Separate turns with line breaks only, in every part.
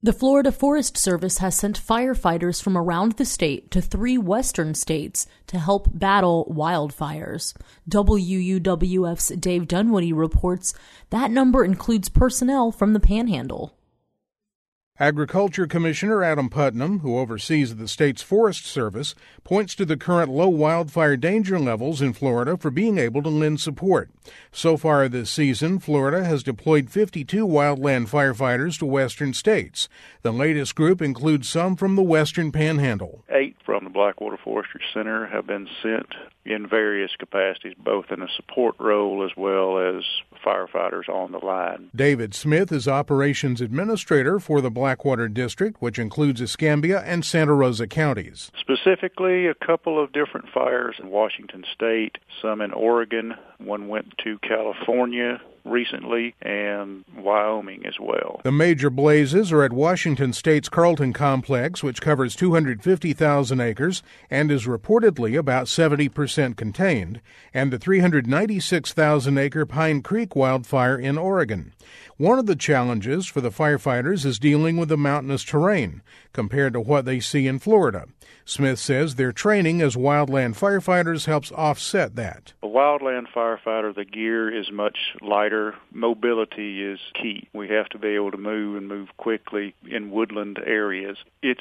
The Florida Forest Service has sent firefighters from around the state to 3 western states to help battle wildfires. WUWF's Dave Dunwoody reports that number includes personnel from the Panhandle.
Agriculture Commissioner Adam Putnam, who oversees the state's Forest Service, points to the current low wildfire danger levels in Florida for being able to lend support. So far this season, Florida has deployed 52 wildland firefighters to western states. The latest group includes some from the western Panhandle.
8 from the Blackwater Forestry Center have been sent in various capacities, both in a support role as well as firefighters on the line.
David Smith is Operations Administrator for the Blackwater District, which includes Escambia and Santa Rosa counties.
Specifically, a couple of different fires in Washington State, some in Oregon, one went to California recently, and Wyoming as well.
The major blazes are at Washington State's Carlton Complex, which covers 250,000 acres and is reportedly about 70% contained, and the 396,000-acre Pine Creek wildfire in Oregon. One of the challenges for the firefighters is dealing with the mountainous terrain compared to what they see in Florida. Smith says their training as wildland firefighters helps offset that.
A wildland firefighter, the gear is much lighter. Mobility is key. We have to be able to move and move quickly in woodland areas. It's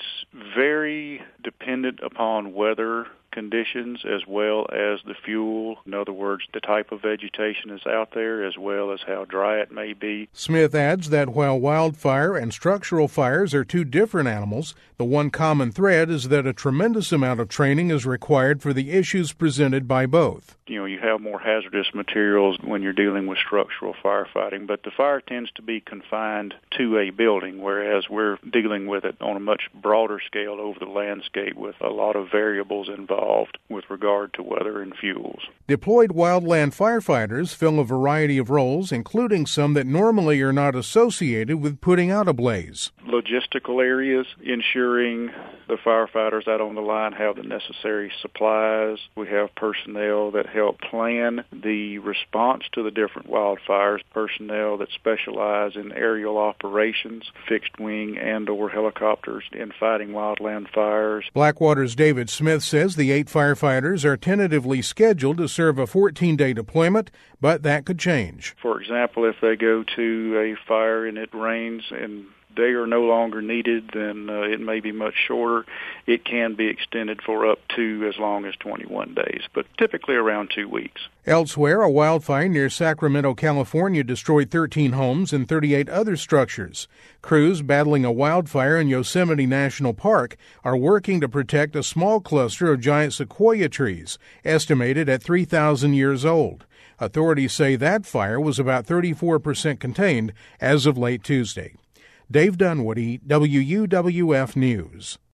very dependent upon weather conditions as well as the fuel. In other words, the type of vegetation is out there as well as how dry it may be.
Smith adds that while wildfire and structural fires are two different animals, the one common thread is that a tremendous amount of training is required for the issues presented by both.
You have more hazardous materials when you're dealing with structural firefighting, but the fire tends to be confined to a building, whereas we're dealing with it on a much broader scale over the landscape with a lot of variables involved with regard to weather and fuels.
Deployed wildland firefighters fill a variety of roles, including some that normally are not associated with putting out a blaze.
Logistical areas, ensuring the firefighters out on the line have the necessary supplies. We have personnel that help plan the response to the different wildfires, personnel that specialize in aerial operations, fixed wing and or helicopters in fighting wildland fires.
Blackwater's David Smith says the 8 firefighters are tentatively scheduled to serve a 14-day deployment, but that could change.
For example, if they go to a fire and it rains and they are no longer needed, then it may be much shorter. It can be extended for up to as long as 21 days, but typically around 2 weeks.
Elsewhere, a wildfire near Sacramento, California destroyed 13 homes and 38 other structures. Crews battling a wildfire in Yosemite National Park are working to protect a small cluster of giant sequoia trees, estimated at 3,000 years old. Authorities say that fire was about 34% contained as of late Tuesday. Dave Dunwoody, WUWF News.